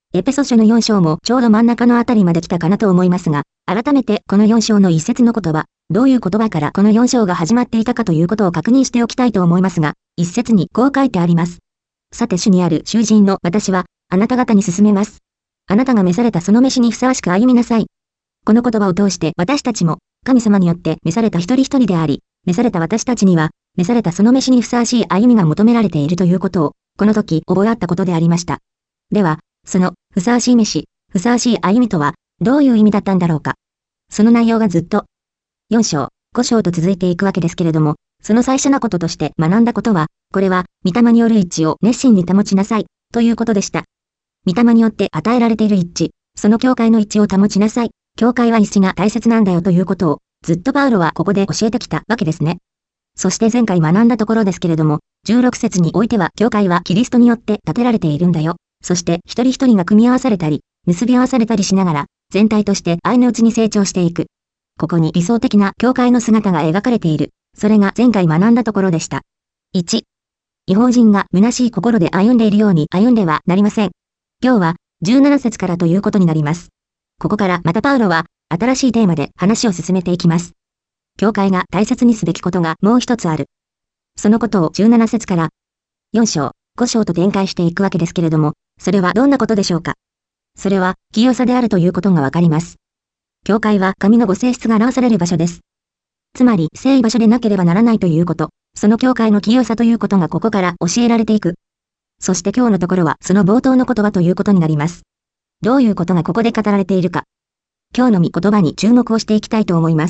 エペソ書の4章もちょうど真ん中のあたりまで来たかなと思いますが、改めてこの4章の一節の言葉、どういう言葉からこの4章が始まっていたかということを確認しておきたいと思いますが、一節にこう書いてあります。さて主にある囚人の私は、あなた方に勧めます。あなたが召されたその召しにふさわしく歩みなさい。この言葉を通して私たちも、神様によって召された一人一人であり、召された私たちには、召されたその召しにふさわしい歩みが求められているということを、この時覚えあったことでありました。では、その、ふさわしい召し、ふさわしい歩みとは、どういう意味だったんだろうか。その内容がずっと、4章、5章と続いていくわけですけれども、その最初のこととして学んだことは、これは、御霊による一致を熱心に保ちなさい、ということでした。御霊によって与えられている一致、その教会の一致を保ちなさい。教会は一致が大切なんだよということを、ずっとパウロはここで教えてきたわけですね。そして前回学んだところですけれども、16節においては教会はキリストによって建てられているんだよ。そして一人一人が組み合わされたり、結び合わされたりしながら、全体として愛のうちに成長していく。ここに理想的な教会の姿が描かれている。それが前回学んだところでした。1、異邦人が虚しい心で歩んでいるように歩んではなりません。今日は17節からということになります。ここからまたパウロは新しいテーマで話を進めていきます。教会が大切にすべきことがもう一つある。そのことを17節から4章、5章と展開していくわけですけれども、それはどんなことでしょうか。それは清さであるということがわかります。教会は神のご性質が表される場所です。つまり聖場所でなければならないということ、その教会の清さということがここから教えられていく。そして今日のところはその冒頭の言葉ということになります。どういうことがここで語られているか。今日の御言葉に注目をしていきたいと思います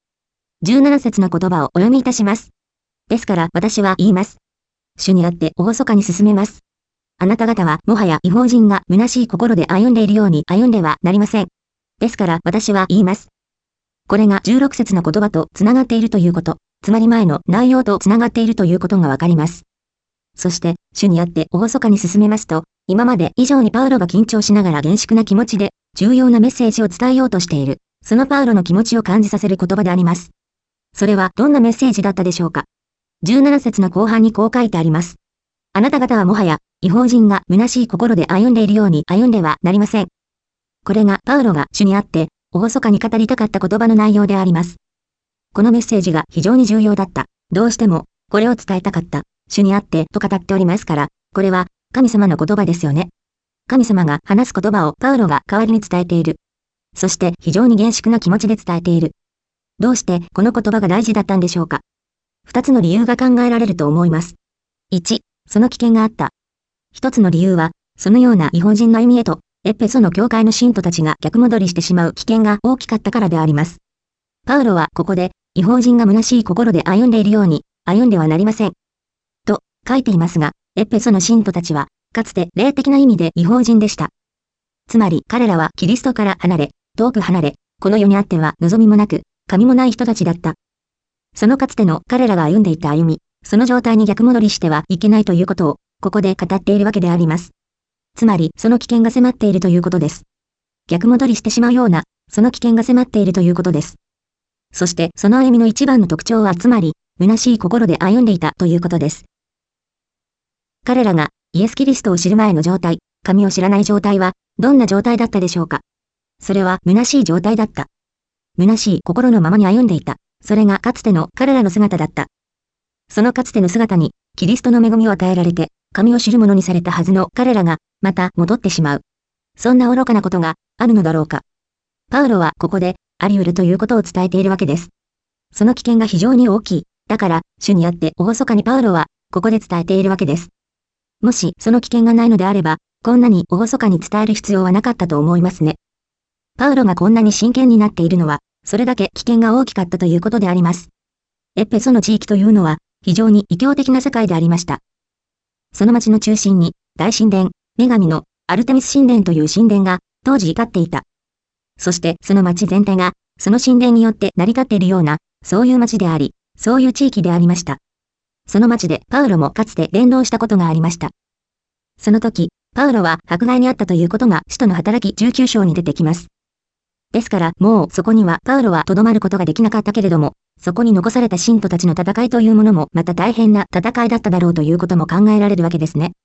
。17節の言葉をお読みいたします。ですから私は言います。主にあって厳かに進めます。あなた方はもはや異邦人が虚しい心で歩んでいるように歩んではなりません。ですから私は言います。これが16節の言葉とつながっているということ、つまり前の内容とつながっているということがわかります。そして、主にあって厳かに進めますと、今まで以上にパウロが緊張しながら厳粛な気持ちで、重要なメッセージを伝えようとしている、そのパウロの気持ちを感じさせる言葉であります。それはどんなメッセージだったでしょうか。17節の後半にこう書いてあります。あなた方はもはや、異邦人が虚しい心で歩んでいるように歩んではなりません。これがパウロが主にあって、厳かに語りたかった言葉の内容であります。このメッセージが非常に重要だった。どうしても、これを伝えたかった。主にあってと語っておりますから、これは神様の言葉ですよね。神様が話す言葉をパウロが代わりに伝えている。そして非常に厳粛な気持ちで伝えている。どうしてこの言葉が大事だったんでしょうか。二つの理由が考えられると思います。1、その危険があった。一つの理由は、そのような異邦人の歩みへと、エペソの教会の信徒たちが逆戻りしてしまう危険が大きかったからであります。パウロはここで、異邦人が虚しい心で歩んでいるように、歩んではなりません。と書いていますが、エペソの信徒たちは、かつて霊的な意味で異邦人でした。つまり彼らはキリストから離れ、遠く離れ、この世にあっては望みもなく、神もない人たちだった。そのかつての彼らが歩んでいた歩み、その状態に逆戻りしてはいけないということを、ここで語っているわけであります。つまり、その危険が迫っているということです。逆戻りしてしまうような、その危険が迫っているということです。そして、その歩みの一番の特徴はつまり、虚しい心で歩んでいたということです。彼らが、イエス・キリストを知る前の状態、神を知らない状態は、どんな状態だったでしょうか。それは、虚しい状態だった。虚しい心のままに歩んでいた。それがかつての彼らの姿だった。そのかつての姿に、キリストの恵みを与えられて、神を知る者にされたはずの彼らが、また戻ってしまう。そんな愚かなことがあるのだろうか。パウロはここで、あり得るということを伝えているわけです。その危険が非常に大きい。だから、主にあって厳かにパウロは、ここで伝えているわけです。もし、その危険がないのであれば、こんなに厳かに伝える必要はなかったと思いますね。パウロがこんなに真剣になっているのは、それだけ危険が大きかったということであります。エペソの地域というのは、非常に異教的な世界でありました。その町の中心に、大神殿、女神のアルテミス神殿という神殿が、当時立っていた。そしてその町全体が、その神殿によって成り立っているような、そういう町であり、そういう地域でありました。その町でパウロもかつて伝道したことがありました。その時、パウロは迫害にあったということが使徒の働き19章に出てきます。ですからもうそこにはパウロは留まることができなかったけれども、そこに残された信徒たちの戦いというものもまた大変な戦いだっただろうということも考えられるわけですね。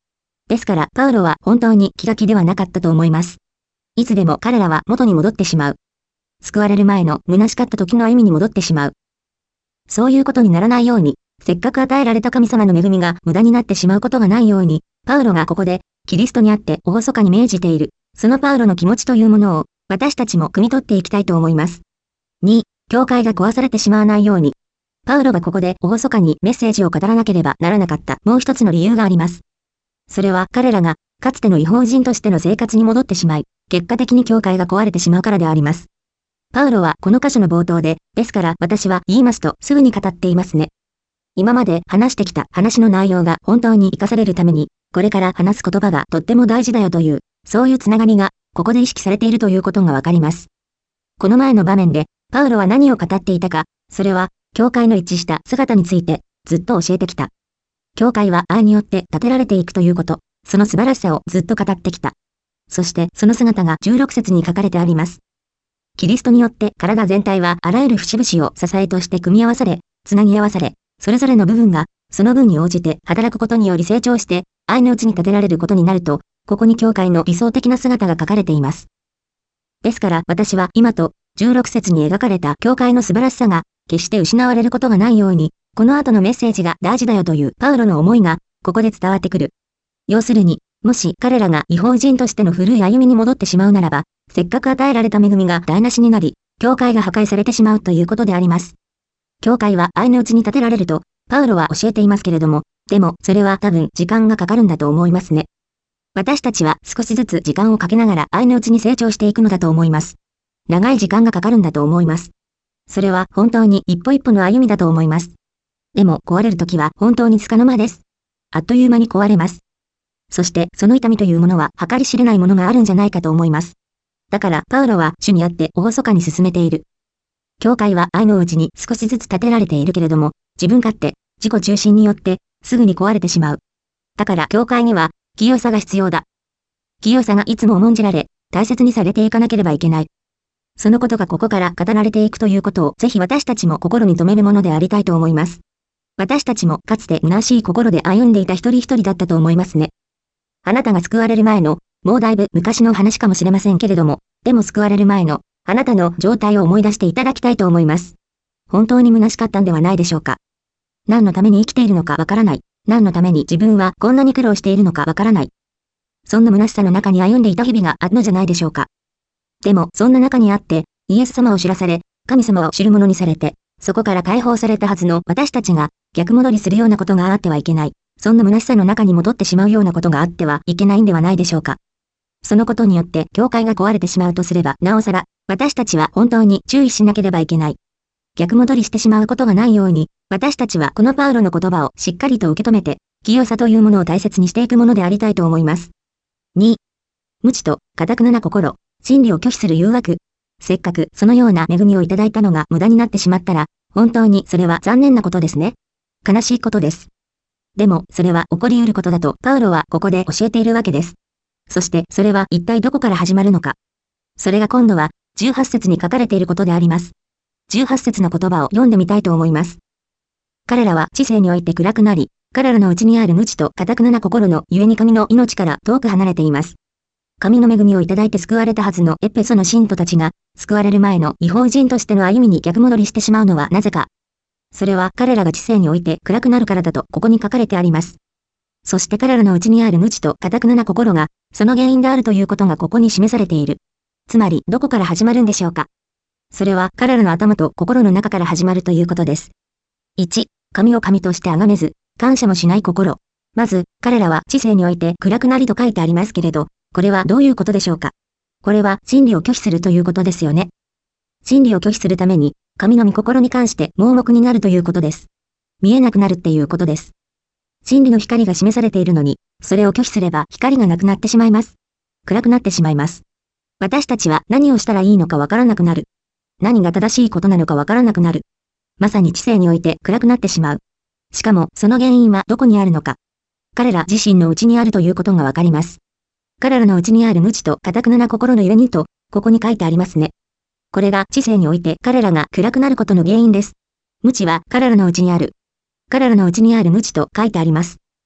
ですから、パウロは本当に気が気ではなかったと思います。いつでも彼らは元に戻ってしまう。救われる前の虚しかった時の歩みに戻ってしまう。そういうことにならないように、せっかく与えられた神様の恵みが無駄になってしまうことがないように、パウロがここで、キリストにあって厳かに命じている、そのパウロの気持ちというものを、私たちも汲み取っていきたいと思います。2、教会が壊されてしまわないように。パウロがここで厳かにメッセージを語らなければならなかったもう一つの理由があります。それは彼らが、かつての違法人としての生活に戻ってしまい、結果的に教会が壊れてしまうからであります。パウロはこの箇所の冒頭で、ですから私は言いますとすぐに語っていますね。今まで話してきた話の内容が本当に活かされるために、これから話す言葉がとっても大事だよという、そういうつながりが、ここで意識されているということがわかります。この前の場面で、パウロは何を語っていたか、それは、教会の一致した姿について、ずっと教えてきた。教会は愛によって建てられていくということ、その素晴らしさをずっと語ってきた。そしてその姿が16節に書かれてあります。キリストによって体全体はあらゆる節々を支えとして組み合わされ、つなぎ合わされ、それぞれの部分が、その分に応じて働くことにより成長して、愛のうちに立てられることになると、ここに教会の理想的な姿が書かれています。ですから私は今と16節に描かれた教会の素晴らしさが、決して失われることがないように、この後のメッセージが大事だよというパウロの思いが、ここで伝わってくる。要するに、もし彼らが違法人としての古い歩みに戻ってしまうならば、せっかく与えられた恵みが台無しになり、教会が破壊されてしまうということであります。教会は愛のうちに建てられると、パウロは教えていますけれども、でもそれは多分時間がかかるんだと思いますね。私たちは少しずつ時間をかけながら愛のうちに成長していくのだと思います。長い時間がかかるんだと思います。それは本当に一歩一歩の歩みだと思います。でも壊れるときは本当に束の間です。あっという間に壊れます。そしてその痛みというものは計り知れないものがあるんじゃないかと思います。だからパウロは主にあって厳かに進めている。教会は愛のうちに少しずつ建てられているけれども、自分勝手、自己中心によってすぐに壊れてしまう。だから教会には清さが必要だ。清さがいつも重んじられ、大切にされていかなければいけない。そのことがここから語られていくということをぜひ私たちも心に留めるものでありたいと思います。私たちもかつて虚しい心で歩んでいた一人一人だったと思いますね。あなたが救われる前の、もうだいぶ昔の話かもしれませんけれども、でも救われる前の、あなたの状態を思い出していただきたいと思います。本当に虚しかったんではないでしょうか。何のために生きているのかわからない。何のために自分はこんなに苦労しているのかわからない。そんな虚しさの中に歩んでいた日々があるのじゃないでしょうか。でも、そんな中にあって、イエス様を知らされ、神様を知る者にされて、そこから解放されたはずの私たちが、逆戻りするようなことがあってはいけない。そんな虚しさの中に戻ってしまうようなことがあってはいけないんではないでしょうか。そのことによって、教会が壊れてしまうとすれば、なおさら、私たちは本当に注意しなければいけない。逆戻りしてしまうことがないように、私たちはこのパウロの言葉をしっかりと受け止めて、清さというものを大切にしていくものでありたいと思います。2、無知と堅くな心、真理を拒否する誘惑。せっかくそのような恵みをいただいたのが無駄になってしまったら、本当にそれは残念なことですね。悲しいことです。でも、それは起こり得ることだと、パウロはここで教えているわけです。そして、それは一体どこから始まるのか。それが今度は、18節に書かれていることであります。18節の言葉を読んでみたいと思います。彼らは知性において暗くなり、彼らのうちにある無知と堅くな心のゆえに神の命から遠く離れています。神の恵みをいただいて救われたはずのエペソの信徒たちが、救われる前の違法人としての歩みに逆戻りしてしまうのはなぜか。それは彼らが知性において暗くなるからだとここに書かれてあります。そして彼らのうちにある無知と堅くな心が、その原因であるということがここに示されている。つまり、どこから始まるんでしょうか。それは彼らの頭と心の中から始まるということです。1、神を神として崇めず、感謝もしない心。まず、彼らは知性において暗くなりと書いてありますけれど、これはどういうことでしょうか。これは真理を拒否するということですよね。真理を拒否するために、神の御心に関して盲目になるということです。見えなくなるっていうことです。真理の光が示されているのに、それを拒否すれば光がなくなってしまいます。暗くなってしまいます。私たちは何をしたらいいのかわからなくなる。何が正しいことなのかわからなくなる。まさに知性において暗くなってしまう。しかも、その原因はどこにあるのか。彼ら自身の内にあるということがわかります。彼らの内にある無知と堅くな心のゆえにと、ここに書いてありますね。これが知性において彼らが暗くなることの原因です。無知は彼らの内にある。彼らの内にある無知と書いてあります。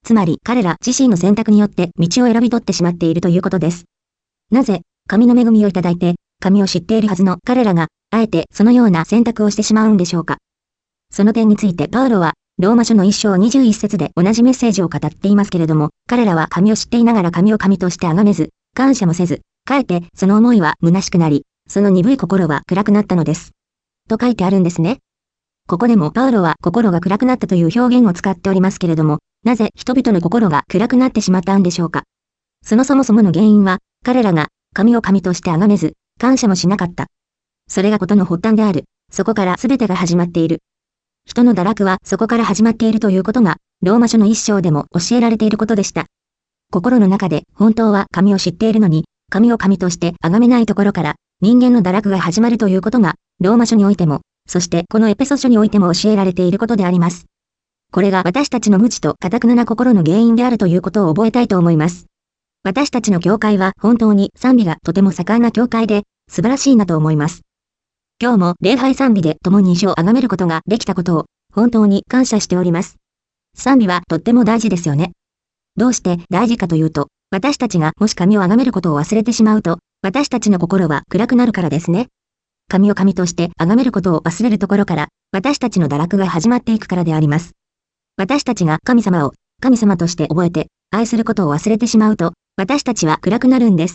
つまり彼ら自身の選択によって道を選び取ってしまっているということです。なぜ、神の恵みをいただいて、神を知っているはずの彼らが、あえてそのような選択をしてしまうんでしょうか。その点についてパウロは、ローマ書の1章21節で同じメッセージを語っていますけれども、彼らは神を知っていながら神を神として崇めず、感謝もせず、かえてその思いは虚しくなり、その鈍い心は暗くなったのです。と書いてあるんですね。ここでもパウロは心が暗くなったという表現を使っておりますけれども、なぜ人々の心が暗くなってしまったんでしょうか。そもそもの原因は、彼らが神を神として崇めず、感謝もしなかった。それが事の発端である。そこから全てが始まっている。人の堕落はそこから始まっているということが、ローマ書の一章でも教えられていることでした。心の中で本当は神を知っているのに、神を神として崇めないところから、人間の堕落が始まるということが、ローマ書においても、そしてこのエペソ書においても教えられていることであります。これが私たちの無知と堅くな心の原因であるということを覚えたいと思います。私たちの教会は本当に賛美がとても盛んな教会で、素晴らしいなと思います。今日も礼拝賛美で共に主を崇めることができたことを本当に感謝しております。賛美はとっても大事ですよね。どうして大事かというと、私たちがもし神を崇めることを忘れてしまうと、私たちの心は暗くなるからですね。神を神として崇めることを忘れるところから、私たちの堕落が始まっていくからであります。私たちが神様を神様として覚えて愛することを忘れてしまうと、私たちは暗くなるんです。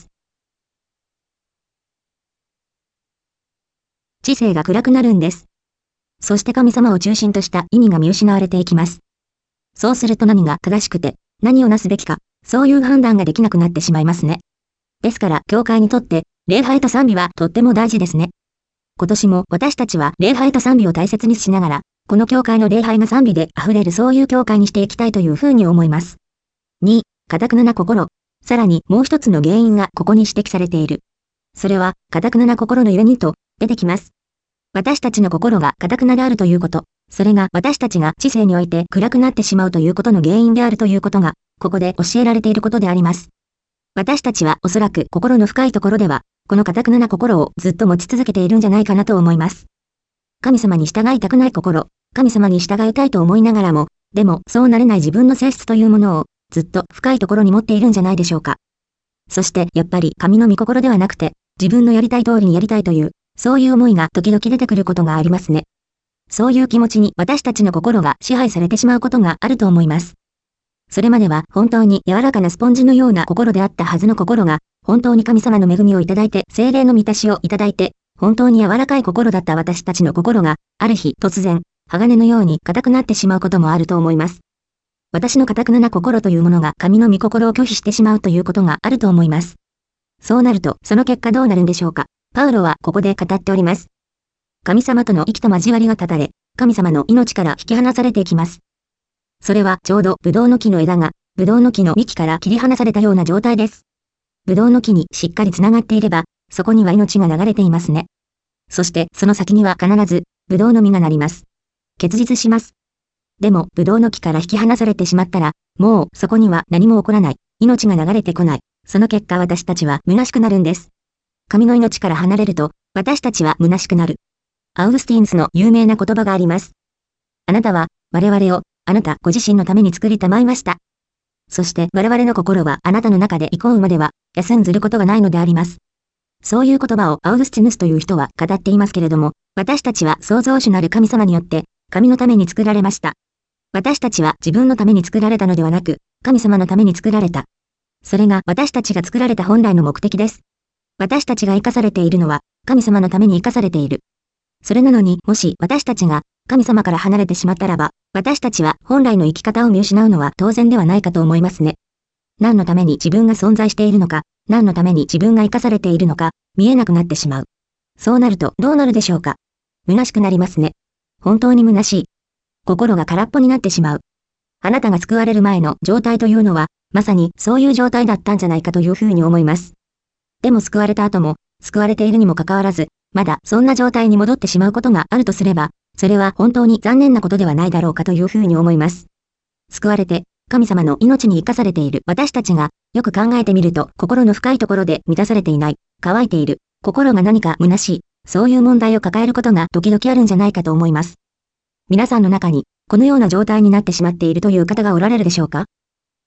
知性が暗くなるんです。そして神様を中心とした意味が見失われていきます。そうすると何が正しくて、何をなすべきか、そういう判断ができなくなってしまいますね。ですから、教会にとって、礼拝と賛美はとっても大事ですね。今年も私たちは礼拝と賛美を大切にしながら、この教会の礼拝が賛美で溢れるそういう教会にしていきたいというふうに思います。2、堅くな心。さらにもう一つの原因がここに指摘されている。それは、堅くな心のゆえにと、出てきます。私たちの心が堅くなであるということ、それが私たちが知性において暗くなってしまうということの原因であるということが、ここで教えられていることであります。私たちはおそらく心の深いところでは、この堅くな心をずっと持ち続けているんじゃないかなと思います。神様に従いたくない心、神様に従いたいと思いながらも、でもそうなれない自分の性質というものを、ずっと深いところに持っているんじゃないでしょうか。そしてやっぱり神の御心ではなくて、自分のやりたい通りにやりたいという、そういう思いが時々出てくることがありますね。そういう気持ちに私たちの心が支配されてしまうことがあると思います。それまでは本当に柔らかなスポンジのような心であったはずの心が、本当に神様の恵みをいただいて、聖霊の満たしをいただいて、本当に柔らかい心だった私たちの心が、ある日突然、鋼のように硬くなってしまうこともあると思います。私の堅くな心というものが神の御心を拒否してしまうということがあると思います。そうなると、その結果どうなるんでしょうか。パウロはここで語っております。神様との息と交わりが断たれ、神様の命から引き離されていきます。それはちょうどブドウの木の枝が、ブドウの木の幹から切り離されたような状態です。ブドウの木にしっかりつながっていれば、そこには命が流れていますね。そしてその先には必ず、ブドウの実がなります。結実します。でも、ブドウの木から引き離されてしまったら、もうそこには何も起こらない、命が流れてこない。その結果私たちは虚しくなるんです。神の命から離れると、私たちは虚しくなる。アウグスティーンスの有名な言葉があります。あなたは、我々を、あなたご自身のために作りたまいました。そして我々の心はあなたの中で憩うまでは、休んずることがないのであります。そういう言葉をアウグスティヌスという人は語っていますけれども、私たちは創造主なる神様によって、神のために作られました。私たちは自分のために作られたのではなく、神様のために作られた。それが私たちが作られた本来の目的です。私たちが生かされているのは、神様のために生かされている。それなのに、もし私たちが神様から離れてしまったらば、私たちは本来の生き方を見失うのは当然ではないかと思いますね。何のために自分が存在しているのか、何のために自分が生かされているのか、見えなくなってしまう。そうなるとどうなるでしょうか。虚しくなりますね。本当に虚しい。心が空っぽになってしまう。あなたが救われる前の状態というのは、まさにそういう状態だったんじゃないかというふうに思います。でも救われた後も、救われているにもかかわらず、まだそんな状態に戻ってしまうことがあるとすれば、それは本当に残念なことではないだろうかというふうに思います。救われて、神様の命に生かされている私たちが、よく考えてみると、心の深いところで満たされていない、乾いている、心が何か虚しい、そういう問題を抱えることが時々あるんじゃないかと思います。皆さんの中に、このような状態になってしまっているという方がおられるでしょうか？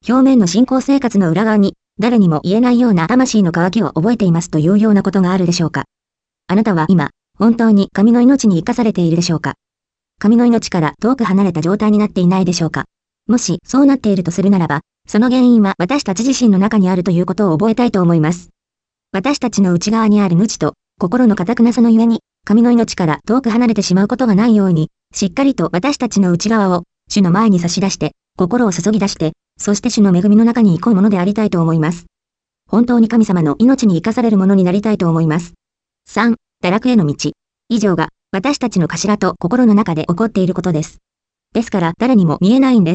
表面の信仰生活の裏側に、誰にも言えないような魂の渇きを覚えていますというようなことがあるでしょうか。あなたは今、本当に神の命に生かされているでしょうか。神の命から遠く離れた状態になっていないでしょうか。もしそうなっているとするならば、その原因は私たち自身の中にあるということを覚えたいと思います。私たちの内側にある無知と心の堅くなさのゆえに、神の命から遠く離れてしまうことがないように、しっかりと私たちの内側を主の前に差し出して、心を注ぎ出して、そして主の恵みの中に行こうものでありたいと思います。本当に神様の命に生かされるものになりたいと思います。3、堕落への道。以上が私たちの頭と心の中で起こっていることです。ですから誰にも見えないんです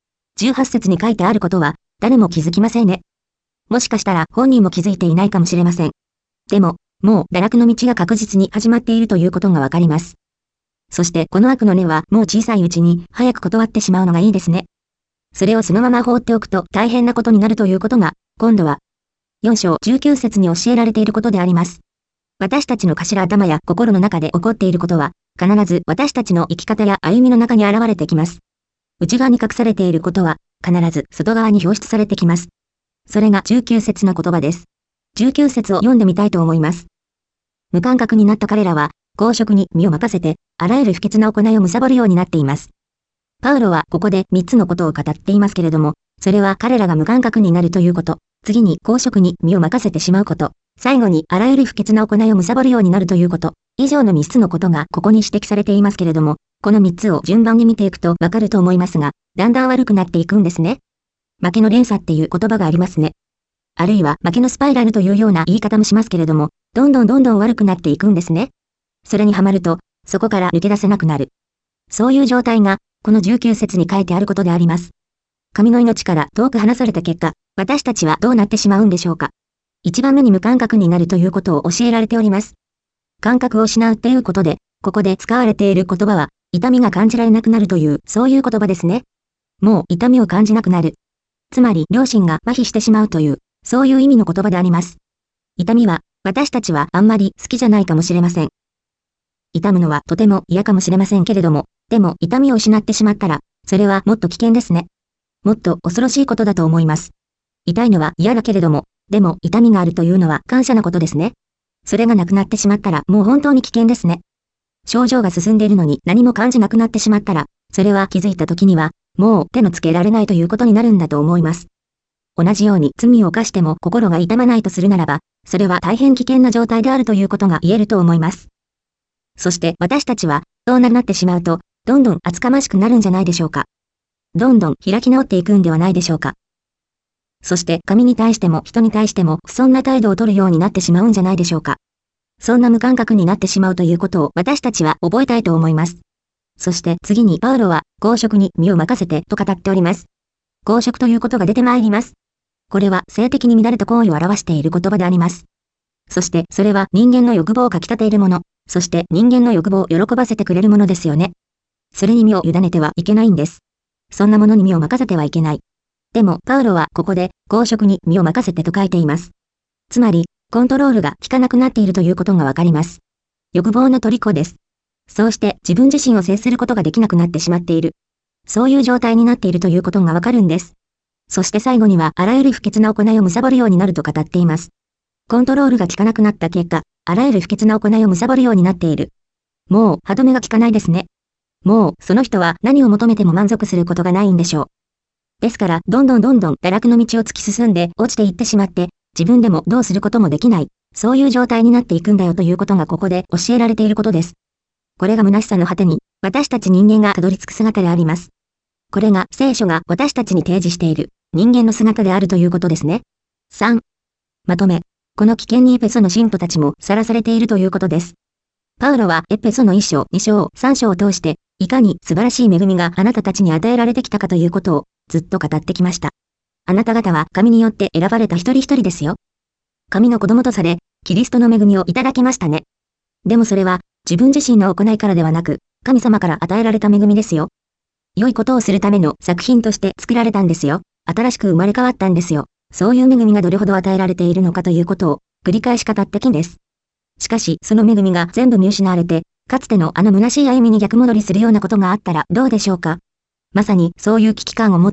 。18節に書いてあることは誰も気づきませんね。もしかしたら本人も気づいていないかもしれません。でも、もう堕落の道が確実に始まっているということがわかります。そしてこの悪の根はもう小さいうちに早く断ってしまうのがいいですね。それをそのまま放っておくと大変なことになるということが、今度は4章19節に教えられていることであります。私たちの頭や心の中で起こっていることは、必ず私たちの生き方や歩みの中に現れてきます。内側に隠されていることは、必ず外側に表出されてきます。それが19節の言葉です。19節を読んでみたいと思います。無感覚になった彼らは、公職に身を任せて、あらゆる不潔な行いを貪るようになっています。パウロはここで3つのことを語っていますけれども、それは彼らが無感覚になるということ、次に公職に身を任せてしまうこと、最後にあらゆる不潔な行いを貪るようになるということ、以上の3つのことがここに指摘されていますけれども、この3つを順番に見ていくとわかると思いますが、だんだん悪くなっていくんですね。負けの連鎖っていう言葉がありますね。あるいは負けのスパイラルというような言い方もしますけれども、どんどん悪くなっていくんですね。それにはまると、そこから抜け出せなくなる。そういう状態が、この19節に書いてあることであります。神の命から遠く離された結果、私たちはどうなってしまうんでしょうか。一番目に無感覚になるということを教えられております。感覚を失うっていうことで、ここで使われている言葉は、痛みが感じられなくなるという、そういう言葉ですね。もう痛みを感じなくなる。つまり、良心が麻痺してしまうという、そういう意味の言葉であります。痛みは、私たちはあんまり好きじゃないかもしれません。痛むのはとても嫌かもしれませんけれども、でも痛みを失ってしまったら、それはもっと危険ですね。もっと恐ろしいことだと思います。痛いのは嫌だけれども、でも痛みがあるというのは感謝なことですね。それがなくなってしまったらもう本当に危険ですね。症状が進んでいるのに何も感じなくなってしまったら、それは気づいた時には、もう手のつけられないということになるんだと思います。同じように罪を犯しても心が痛まないとするならば、それは大変危険な状態であるということが言えると思います。そして私たちは、そうなってしまうと、どんどん厚かましくなるんじゃないでしょうか。どんどん開き直っていくんではないでしょうか。そして神に対しても人に対してもそんな態度を取るようになってしまうんじゃないでしょうか。そんな無感覚になってしまうということを私たちは覚えたいと思います。そして次にパウロは公職に身を任せてと語っております。公職ということが出てまいります。これは性的に乱れた行為を表している言葉であります。そしてそれは人間の欲望をかき立ているもの、そして人間の欲望を喜ばせてくれるものですよね。それに身を委ねてはいけないんです。そんなものに身を任せてはいけない。でも、パウロはここで、公職に身を任せてと書いています。つまり、コントロールが効かなくなっているということがわかります。欲望の虜です。そうして自分自身を制することができなくなってしまっている。そういう状態になっているということがわかるんです。そして最後には、あらゆる不潔な行いを貪るようになると語っています。コントロールが効かなくなった結果、あらゆる不潔な行いを貪るようになっている。もう、歯止めが効かないですね。もう、その人は何を求めても満足することがないんでしょう。ですから、どんどん堕落の道を突き進んで落ちていってしまって、自分でもどうすることもできない、そういう状態になっていくんだよということがここで教えられていることです。これが虚しさの果てに、私たち人間がたどり着く姿であります。これが聖書が私たちに提示している人間の姿であるということですね。3. まとめ。この危険にエペソの信徒たちもさらされているということです。パウロはエペソの1章、2章、3章を通して、いかに素晴らしい恵みがあなたたちに与えられてきたかということをずっと語ってきました。あなた方は神によって選ばれた一人一人ですよ。神の子供とされ、キリストの恵みをいただきましたね。でもそれは自分自身の行いからではなく、神様から与えられた恵みですよ。良いことをするための作品として作られたんですよ。新しく生まれ変わったんですよ。そういう恵みがどれほど与えられているのかということを繰り返し語ってきんです。しかし、その恵みが全部見失われて、かつてのあの虚しい歩みに逆戻りするようなことがあったらどうでしょうか。まさにそういう危機感を持って、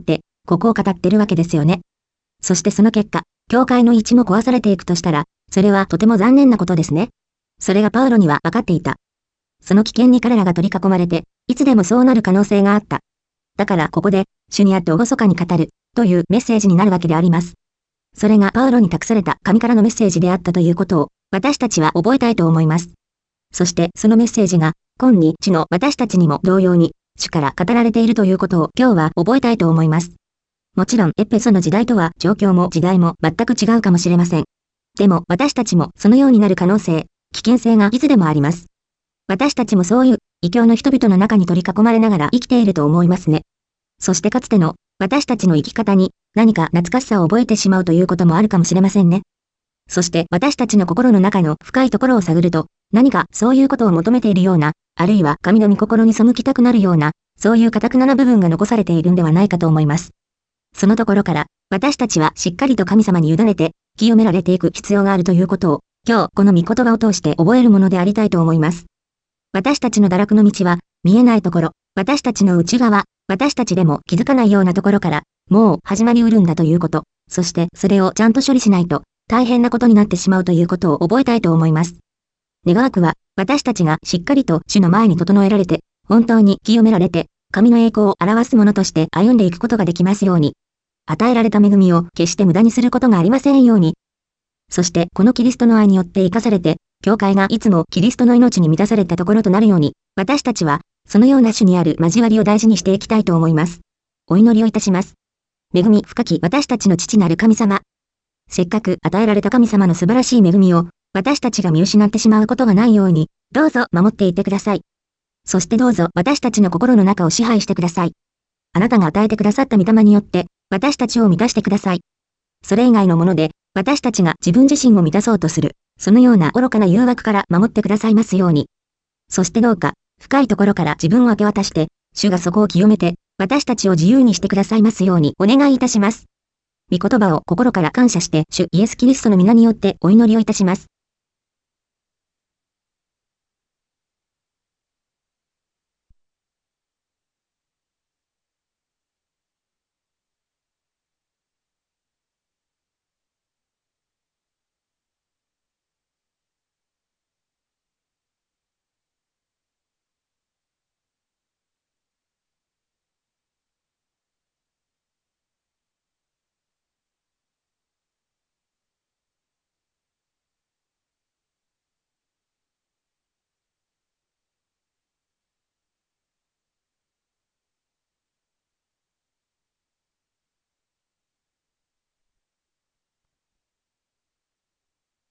ここを語ってるわけですよね。そしてその結果、教会の位置も壊されていくとしたら、それはとても残念なことですね。それがパウロには分かっていた。その危険に彼らが取り囲まれて、いつでもそうなる可能性があった。だからここで、主にあって厳かに語る、というメッセージになるわけであります。それがパウロに託された神からのメッセージであったということを、私たちは覚えたいと思います。そしてそのメッセージが、今日の私たちにも同様に、主から語られているということを今日は覚えたいと思います。もちろんエペソの時代とは状況も時代も全く違うかもしれません。でも私たちもそのようになる可能性、危険性がいつでもあります。私たちもそういう異教の人々の中に取り囲まれながら生きていると思いますね。そしてかつての私たちの生き方に何か懐かしさを覚えてしまうということもあるかもしれませんね。そして私たちの心の中の深いところを探ると、何かそういうことを求めているような、あるいは神の御心に背きたくなるような、そういう堅くなな部分が残されているんではないかと思います。そのところから、私たちはしっかりと神様に委ねて、清められていく必要があるということを、今日この御言葉を通して覚えるものでありたいと思います。私たちの堕落の道は、見えないところ、私たちの内側、私たちでも気づかないようなところから、もう始まりうるんだということ、そしてそれをちゃんと処理しないと、大変なことになってしまうということを覚えたいと思います。願わくは、私たちがしっかりと主の前に整えられて、本当に清められて、神の栄光を表すものとして歩んでいくことができますように。与えられた恵みを決して無駄にすることがありませんように。そしてこのキリストの愛によって生かされて、教会がいつもキリストの命に満たされたところとなるように、私たちは、そのような主にある交わりを大事にしていきたいと思います。お祈りをいたします。恵み深き私たちの父なる神様。せっかく与えられた神様の素晴らしい恵みを、私たちが見失ってしまうことがないように、どうぞ守っていってください。そしてどうぞ私たちの心の中を支配してください。あなたが与えてくださった御霊によって、私たちを満たしてください。それ以外のもので、私たちが自分自身を満たそうとする、そのような愚かな誘惑から守ってくださいますように。そしてどうか、深いところから自分を明け渡して、主がそこを清めて、私たちを自由にしてくださいますようにお願いいたします。御言葉を心から感謝して、主イエスキリストの皆によってお祈りをいたします。